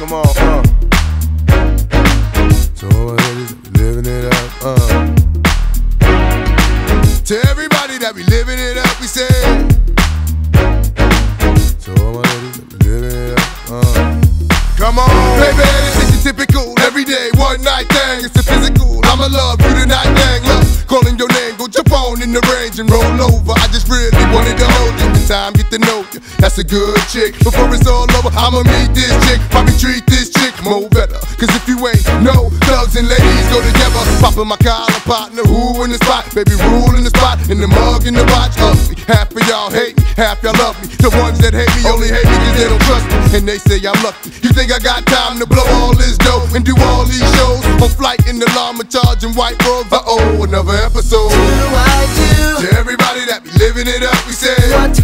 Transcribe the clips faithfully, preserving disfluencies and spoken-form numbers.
Come on, uh. To all my ladies that be living it up, uh. To everybody that be living it up, we say. To all my ladies that be living it up, uh. Come on, baby, this is your typical everyday one night thing. It's a physical, I'ma love you tonight, dang. Love calling your name, go jump on in the range and roll over. I just really wanted to hold you. In time, get to know you. That's a good chick. Before it's all over, I'ma meet this chick. Probably treat this chick more better. Cause if you ain't no thugs and ladies go together. Popping my collar partner, who in the spot? Baby, rule in the spot, in the mug, in the watch. Ugly. Half of y'all hate me, half y'all love me. The ones that hate me only hate me cause they don't trust me. And they say I'm lucky. You think I got time to blow all this dough and do all these shows? On flight in the llama charging white robes. Uh-oh, another episode. Do I do? To everybody that be living it up, we say What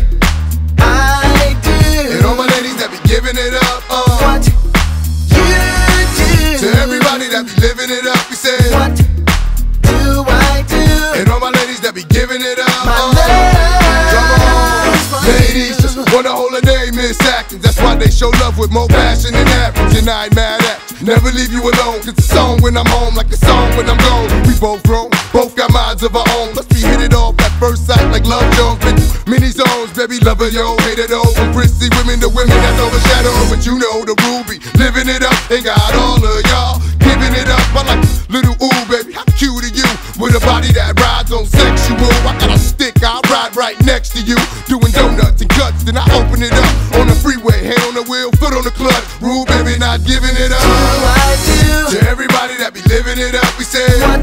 I do. And all my ladies that be giving it up, uh What you do. To everybody that be living it up, we say What do I do? And all my ladies that be giving it up, My uh love. Come on, ladies, just wanna hold her name, Miss Atkins. That's why they show love with more passion than average. And I ain't mad at you. Never leave you alone. Cause it's a song when I'm home, like a song when I'm gone. We both grown, both got minds of our own. Must be hit it off at first sight like Love Jones. Been through many zones, baby, lover, yo, hate it all. From prissy women to women that's overshadowed. But you know the Ruby, living it up, ain't got all of y'all giving it up. I like little ooh, baby, how cute are you? With a body that rides on sexual. I got a stick, I ride right next to you. Doing donuts and cuts, then I open it up. On the freeway, hand on the wheel, foot on the clutch. Rule, baby, not giving it up. Do I do? To everybody that be living it up, we say What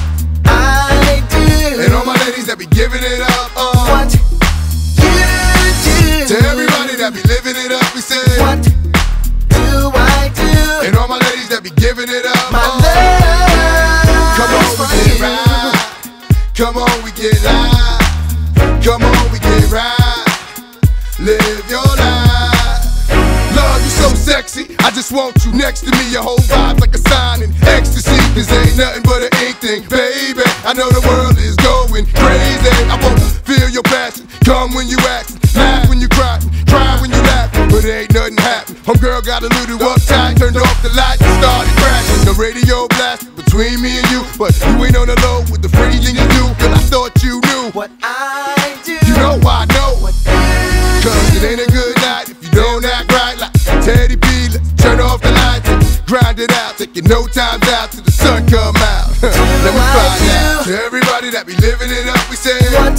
I do. And all my ladies that be giving it up, uh What you do. To everybody that be living it up, we say What do I do? And all my ladies that be giving it up, My uh love. Come on, we get right. Come on, we get live. Come on, we get right. Live your life. Love, you so sexy. I just want you next to me. Your whole vibe's like a sign in ecstasy. Cause ain't nothing but an ink thing, baby. I know the world is going crazy. I wanna feel your passion. Come when you act, laugh when you cry, cry when you laugh. But ain't nothing happen. Homegirl got a little uptight, turned off the lights and started crashing. The radio blasted between me and you, but you ain't on the low with the pretty thing you do. Girl, I thought you knew What I do. You know I know. What you do. Cause it ain't a good night if you don't act right. Like Teddy P, let's turn off the lights and grind it out. Taking no times out till the sun come out. Let me find out. To everybody that be living it up, we say What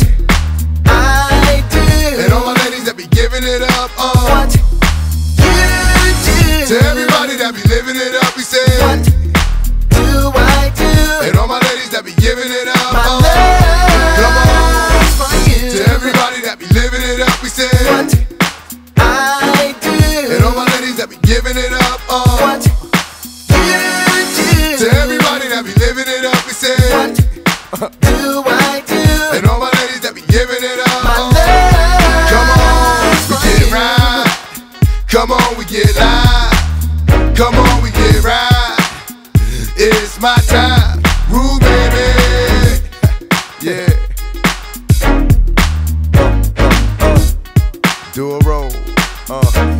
I do. And all my ladies that be giving it up, uh What you do. To everybody that be living it up, we say What do I do? And all my ladies that be giving it up, My uh love. Come on. For you. To everybody that be living it up, we say What I do. And all my ladies that be giving it up, uh What you do. To everybody that be living it up, we say What do I do? And all my ladies that be giving it up, My uh love. Come on, we For get you. right. Come on, we get live. Come on, we get right. It's my time, Rue, baby. Yeah. Uh, uh, uh. Do a roll. Uh.